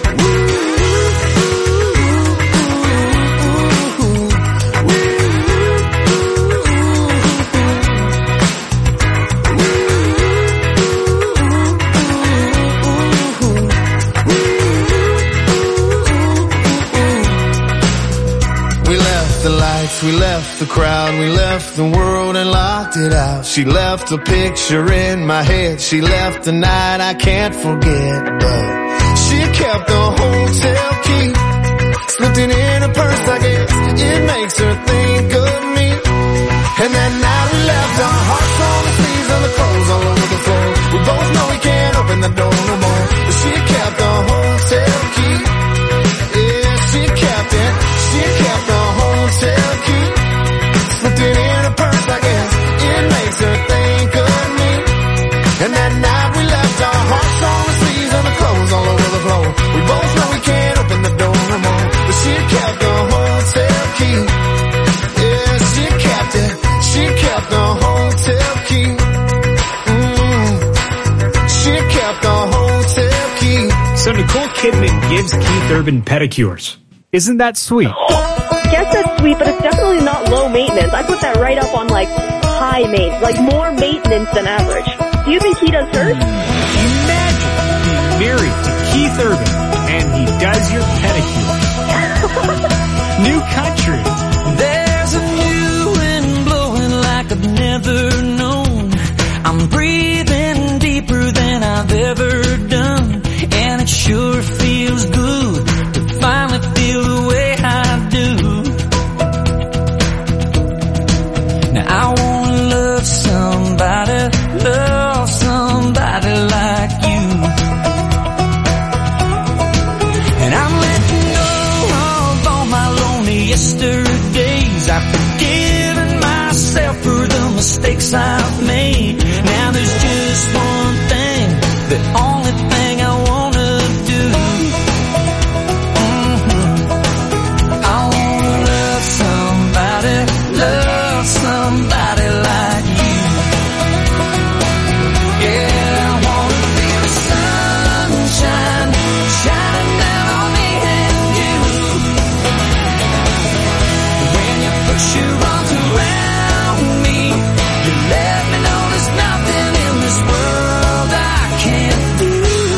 We left the crowd, we left the world and locked it out. She left a picture in my head, she left the night I can't forget. But she kept the hotel key, slipped it in her purse, I guess. It makes her think of me. And that night we left our hearts on the sleeves and the clothes all over the floor. We both know we can't open the door no more, but she kept the hotel key. Yeah, she kept it, she kept the hotel key, slipped it in her purse, I guess. It makes her think of me. And that night we left our hearts on the sleeves and the clothes all over the floor. We both know we can't open the door no more, but she kept the hotel key. Yeah, she kept it, she kept the hotel key. Mm, she kept the hotel key. So Nicole Kidman gives Keith Urban pedicures. Isn't that sweet? Guess that's sweet, but it's definitely not low maintenance. I put that right up on like high maintenance, like more maintenance than average. Do you think he does hers? Imagine being married to Keith Urban and he does your pedicure. New country. There's a new wind blowing like I've never known. I'm breathing deeper than I've ever done, and it sure feels good to finally feel the way I do. Now I wanna love somebody, love somebody like you. And I'm letting go of all my lonely yesterdays. I've forgiven myself for the mistakes I've made. Now there's just one thing, the only thing I wanna do. Mm-hmm. I wanna love somebody, love somebody like you. Yeah, I wanna feel the sunshine shining down on me and you. When you push your arms around me, you let me know there's nothing in this world I can't do.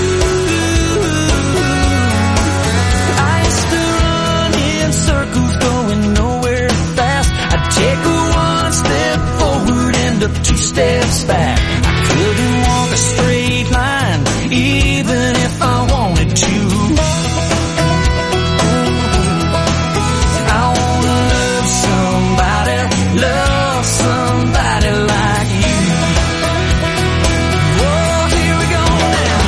I used to run in circles going nowhere fast. I'd take a one step forward and a two steps back. I couldn't walk a straight line even if I wanted to. I wanna love somebody, love somebody like you. Whoa, here we go now.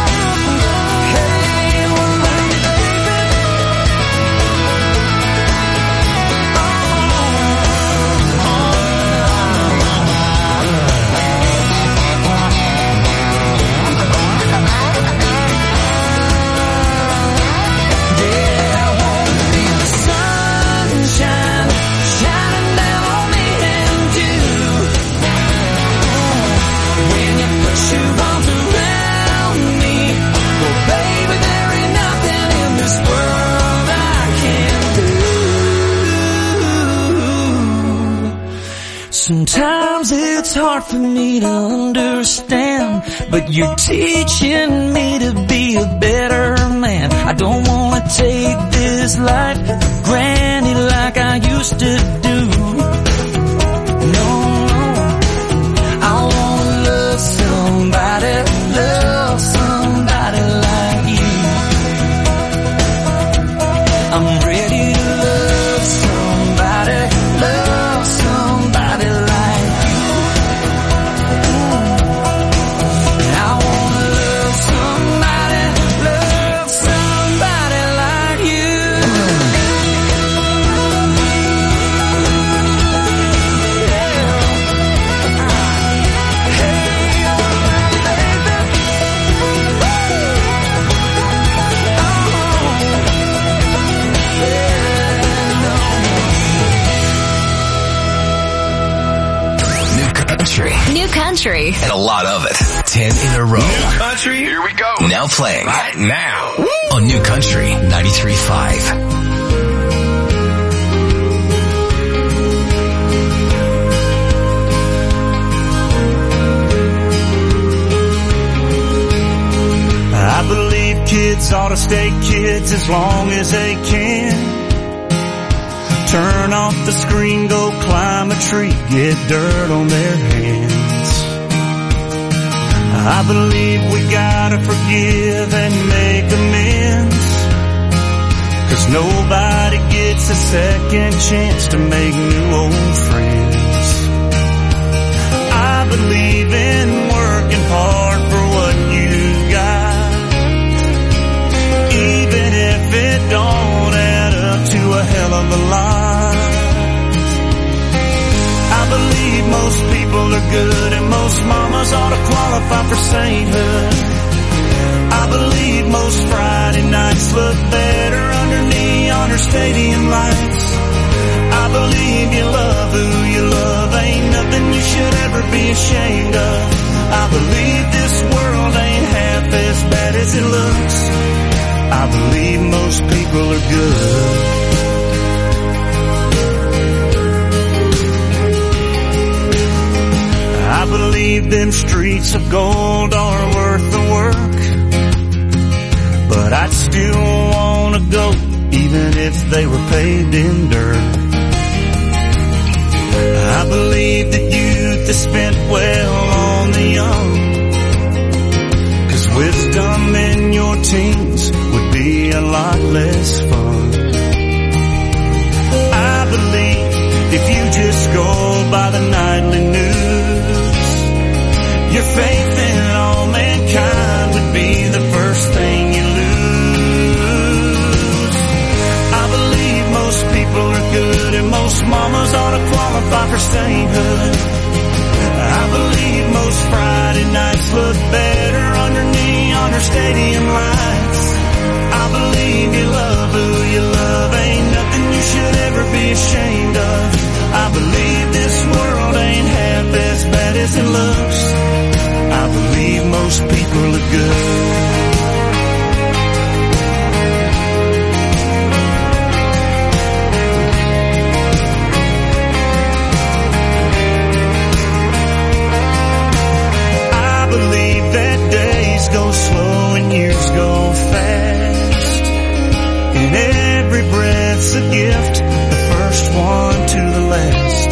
Hey, well, hard for me to understand, but you're teaching me to be a better man. I don't wanna take this life for granted like I used to do. No, I wanna love somebody, love somebody like you. I'm ready to love somebody, love somebody like you. I wanna love somebody, love somebody like you. Country. New country. And a lot of it. Ten in a row. New country, here we go. Now playing. Right now. On New Country ninety-three point five. I believe kids ought to stay kids as long as they can. Turn off the screen, go climb a tree, get dirt on their hands. I believe we gotta forgive and make amends, 'cause nobody gets a second chance to make new old friends. I believe in working hard for what you got, even if it don't add up to a hell of a lot. I believe most people are good and most mamas ought to qualify for sainthood. I believe most Friday nights look better under neon or stadium lights. I believe you love who you love, ain't nothing you should ever be ashamed of. I believe this world ain't half as bad as it looks. I believe most people are good. I believe them streets of gold are worth the work, but I'd still want to go even if they were paved in dirt. I believe that youth is spent well on the young, 'cause wisdom in your teens would be a lot less fun. I believe if you just go by the nightly news, your faith in all mankind would be the first thing you lose. I believe most people are good and most mamas ought to qualify for sainthood. I believe most Friday nights look better under neon or stadium lights. I believe you love who you love, ain't nothing you should ever be ashamed of. I believe this world ain't half as bad as it looks. I believe most people are good. I believe that days go slow and years go fast, and every breath's a gift, the first one to the last.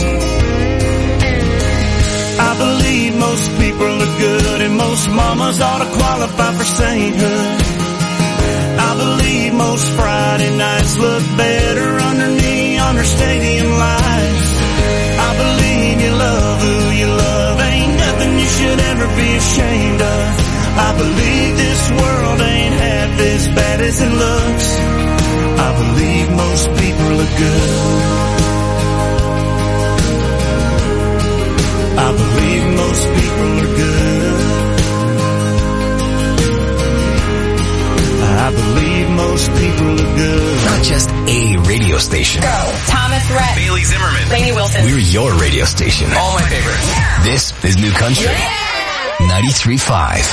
I believe most people are good and most mamas ought to qualify for sainthood. I believe most Friday nights look better under neon or stadium lights. I believe you love who you love, ain't nothing you should ever be ashamed of. I believe this world ain't half as bad as it looks. I believe most people are good. I believe most people are good. I believe most people are good. Not just a radio station. Go. Thomas Rhett. Bailey Zimmerman. Lainey Wilson. We're your radio station. All my favorites. Yeah. This is New Country. Yeah. ninety-three point five.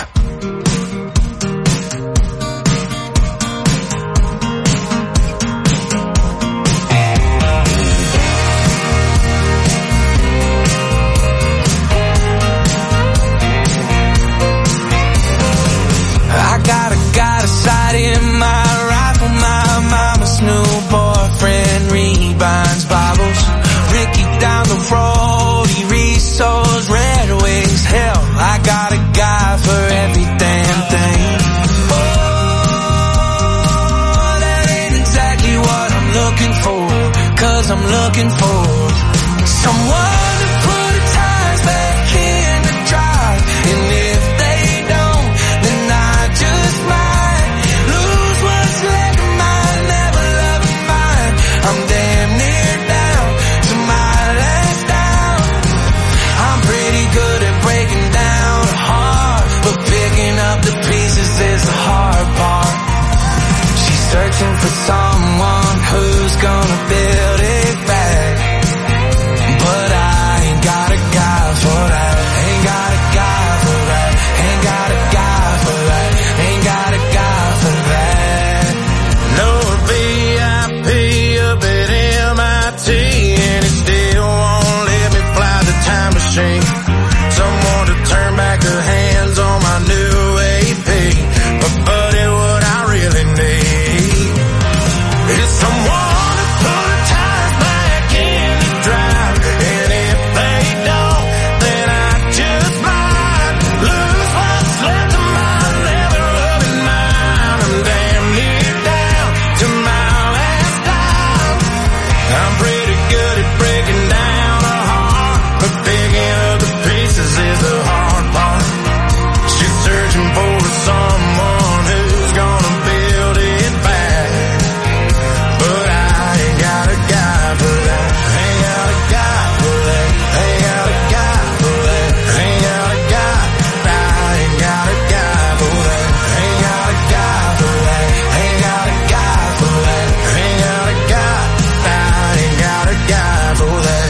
I'm looking for. Someone to put the tires back in the drive. And if they don't, then I just might lose what's left of mine, never loving mine. I'm damn near down to my last down. I'm pretty good at breaking down a heart, but picking up the pieces is the hard part. She's searching for someone who's gonna build it back, but I ain't got a guy for that. Ain't got a guy for that. Ain't got a guy for that. Ain't got a guy for that. No V I P up at M I T, and it still won't let me fly the time machine. Someone to turn back the hands on my new A P. But buddy, what I really need is someone to put the tires back in the drive. And if they don't, then I just might lose what's left of my never loving mine. I'm damn near down to my last dime. I'm pretty good at breaking down a heart, but picking up the pieces is the hard part. She's searching for someone who's gonna build it back, but I ain't got a guy for that. Ain't got a guy for that. Ain't got a guy for that. Ain't got a guy. I ain't got a guy for that. Ain't got a guy for that. Ain't got a guy for that. Ain't got a guy. I ain't got a guy for that.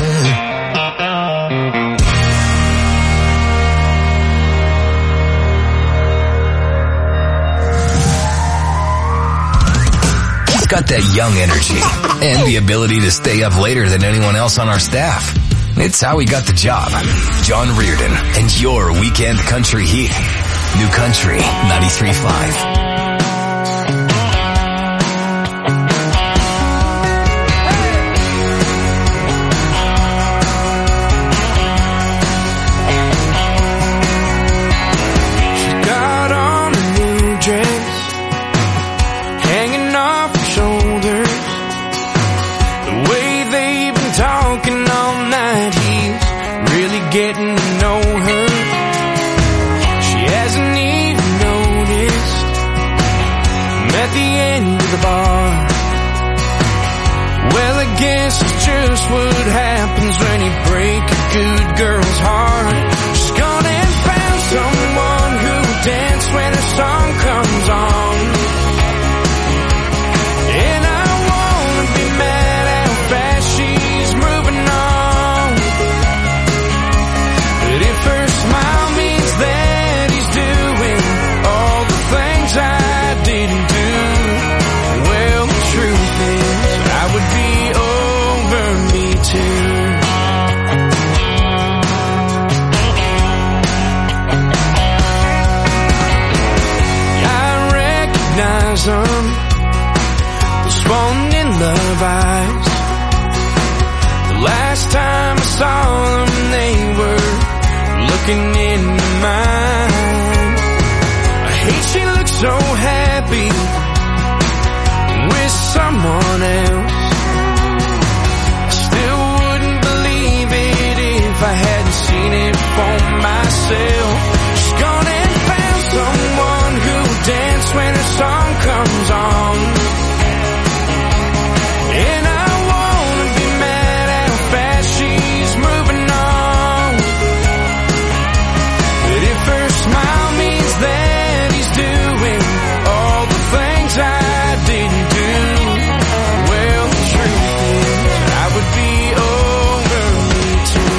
He's got that young energy and the ability to stay up later than anyone else on our staff. It's how he got the job. John Reardon and your weekend country heat. New Country ninety-three point five. Got on a new dress, hanging off her shoulders. The way they've been talking all night, he's really getting to know her. She hasn't even noticed. I'm at the end of the bar. Well, I guess it's just what happens when you break a good girl's heart. She's gone and found someone who'll dance when her song comes on. And I wanna be mad how fast she's moving on. But if her smile means that he's doing all the things I didn't do, well, the truth is I would be over me too. I recognize them, those falling in love eyes. The last time I saw them, they were looking into mine. I hate she looks so happy with someone else. I still wouldn't believe it if I hadn't seen it for myself. She's gone and found someone who'll dance when her song comes on. And I wanna be mad how fast she's moving on. But if her smile means that he's doing all the things I didn't do, well, the truth is I would be over me too.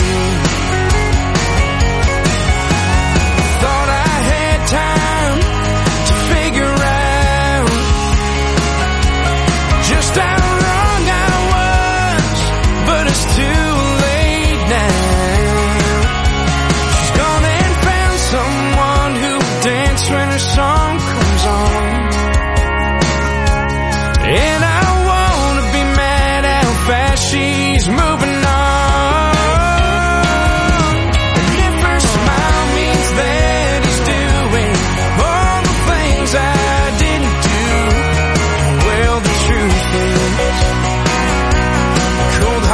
Thought I had time to figure out just how wrong I was, but it's too late now. She's gone and found someone who'll dance when her song comes on. And I wanna be mad how fast she's moving on. And if her smile means that he's doing all the things I didn't do, well, the truth is, cold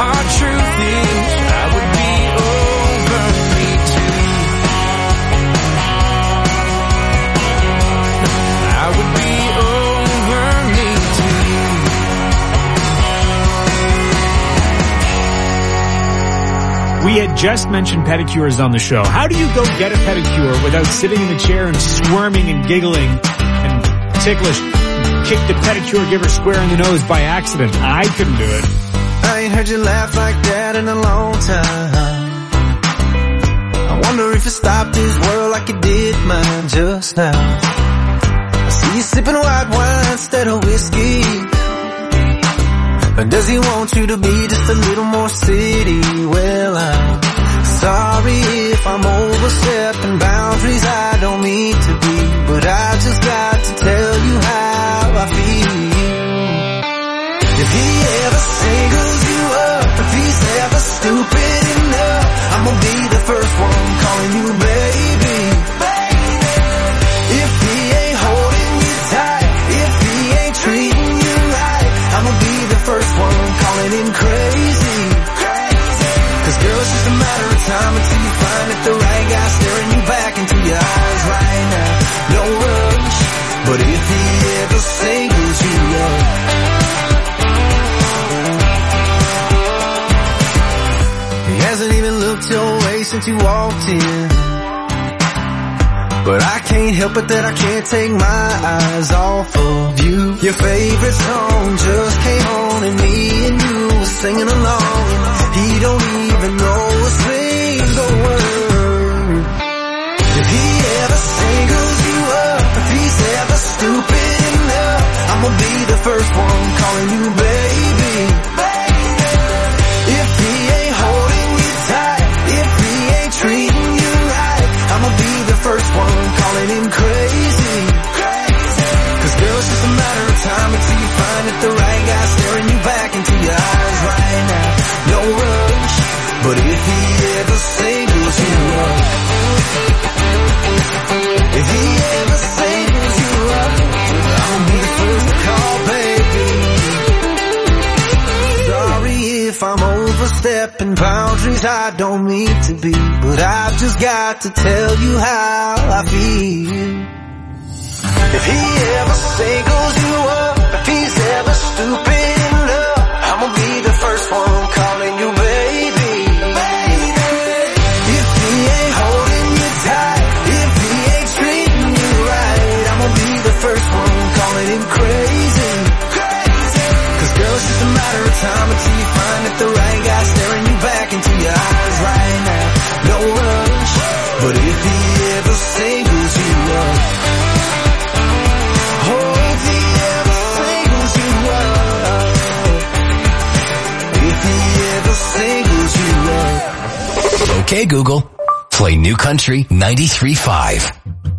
We had just mentioned pedicures on the show. How do you go get a pedicure without sitting in the chair and squirming and giggling and ticklish, kick the pedicure giver square in the nose by accident? I couldn't do it. I ain't heard you laugh like that in a long time. I wonder if you stopped this world like you did mine just now. I see you sipping white wine instead of whiskey. Or does he want you to be just a little more city? Well, I'm sorry if I'm overstepping boundaries I don't mean to be, but I just got to tell you how I feel. If he ever singles you up, if he's ever stupid enough, I'm gonna be the first one calling you baby. If he ain't holding you tight, if he ain't treating you right, I'm gonna be the first one calling him crazy. Cause girl, it's just a matter of time until you find that the right guy staring you back into your eyes right now. No rush, but if he ever singles you up, he hasn't even looked your way since you walked in. But I can't help it that I can't take my eyes off of you. Your favorite song just came on and me and you were singing along. He don't even know a single word. If he ever singles you up, if he's ever stupid enough, I'm gonna be the first one calling you baby. If he ain't holding you tight, if he ain't treating you right, I'm gonna be the first one calling him crazy. Cause girl, it's just a matter of time until you find that the right guy staring you back into your eyes right now. No rush, but if he ever singles you up, if he ever singles you up, I'll be the first to call baby. Sorry if I'm overstepping boundaries I don't mean to be, but I've just got to tell you how I feel. If he ever singles you up, if he's ever stupid enough, I'm gonna be the first one calling you baby. If he ain't holding you tight, if he ain't treating you right, I'm gonna be the first one calling him crazy. Cause girl, it's just a matter of time until you find that the right guy staring you back into your eyes right now. No rush, but if he ever singles you up, oh, if he ever singles you up, if he ever singles you up. Okay, Google, play New Country ninety-three point five.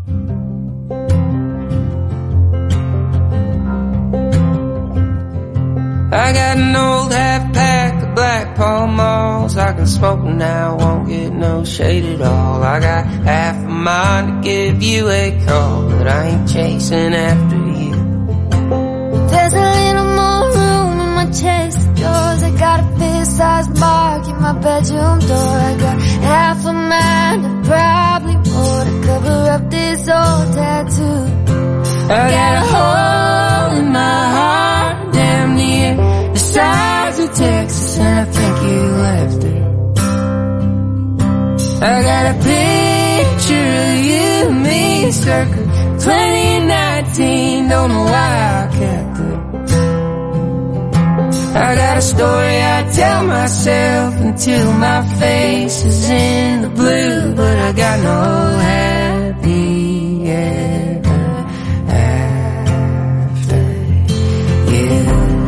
I got an old half pack of Black Pall Malls. I can smoke now, won't get no shade at all. I got half a mind to give you a call, but I ain't chasing after you. There's a little more room in my chest of drawers. I got a fist-sized mark in my bedroom door. I got half a mind and probably more to cover up this old tattoo. I got a hole in my heart, damn near the size of Texas, and I think you left it. I got a picture of you and me circa twenty nineteen, don't know why I kept it. I got a story I tell myself until my face is in the blue, but I got no happy ever after you.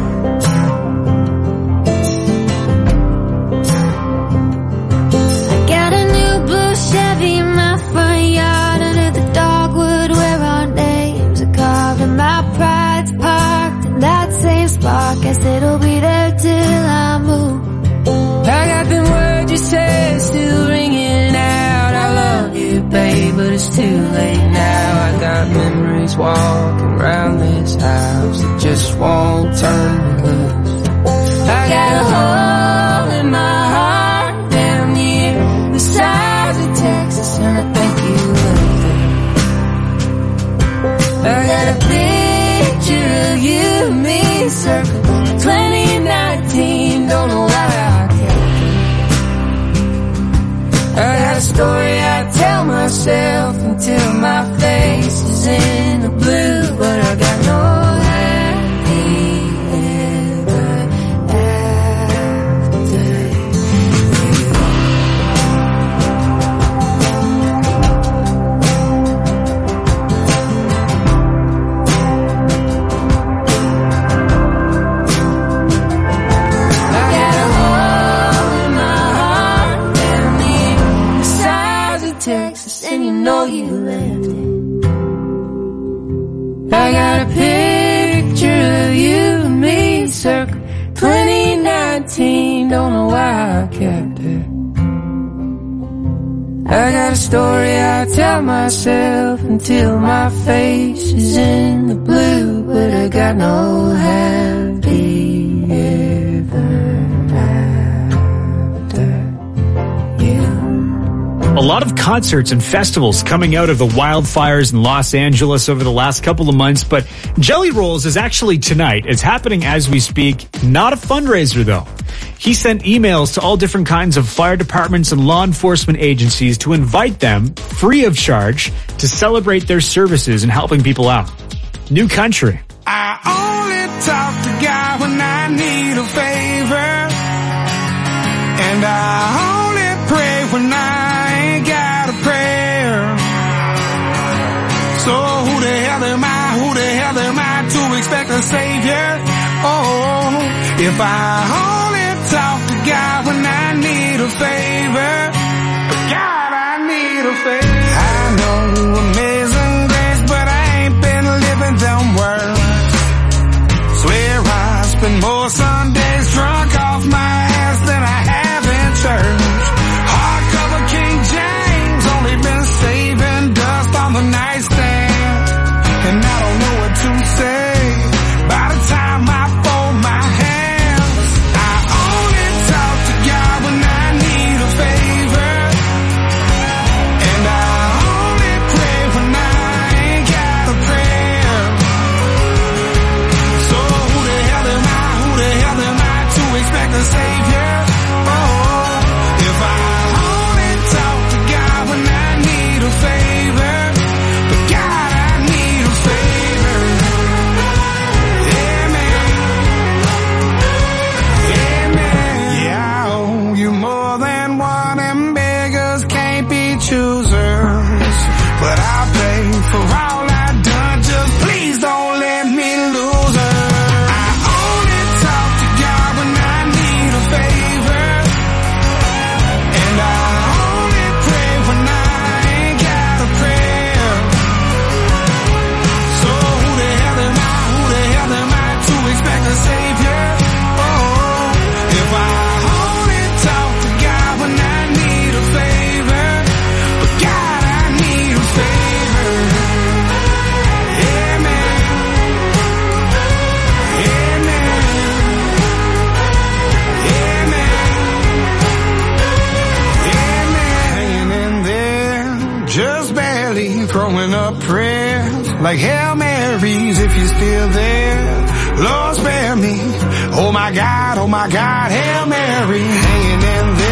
I got a new blue Chevy in my front yard under the dogwood where our names are carved, and my pride's parked in that same spot. Guess it'll be there till I move. I got them words you said still ringing out. I love you, babe, but it's too late now. I got memories walking around this house that just won't turn me loose. I got a hole in my heart down near the size of Texas, and I think you left it. I got a picture of you and me circa twenty nineteen, don't know why I kept it. got a story I tell myself until my face is in the blue, but I got no I got a picture of you and me, circa twenty nineteen, don't know why I kept it. I got a story I tell myself until my face is in the blue, but I got no happy ever after you. A lot of concerts and festivals coming out of the wildfires in Los Angeles over the last couple of months, but Jelly Rolls is actually tonight. It's happening as we speak. Not a fundraiser, though. He sent emails to all different kinds of fire departments and law enforcement agencies to invite them, free of charge, to celebrate their services in helping people out. New Country. I only talk to God when I need a favor, and I only pray when I got a prayer. So who the hell am I, who the hell am I to expect a savior? Oh, if I only talk to God when I need a favor, God, I need a favor. I know amazing grace, but I ain't been living them words. Swear I spend more Sundays drunk off my ass than I have in church. Saving dust on the nightstand, and I don't know what to say by the time I fold my hands. I only talk to God when I need a favor, and I only pray when I ain't got a prayer. So who the hell am I, who the hell am I to expect a savior? Oh, if I only talk to God when I need a favor, but God, I need a favor. Yeah, man. Yeah, man. Yeah, I owe you more than one, and beggars can't be choosers. But I'll pay for all I've done, just please don't let me lose her. I only talk to God when I need a favor, and I only pray when I ain't got a prayer. So who the hell am I, who the hell am I to expect a savior? Oh, if I only talk to God when I need a favor, but God, I need a favor. Yeah, man. Yeah, man. Yeah, man. Yeah, man. Hanging in there, just barely throwing up prayers like Hail Marys if you're still there. Lord, spare me. Oh my God, oh my God, Hail Mary. Hanging in there.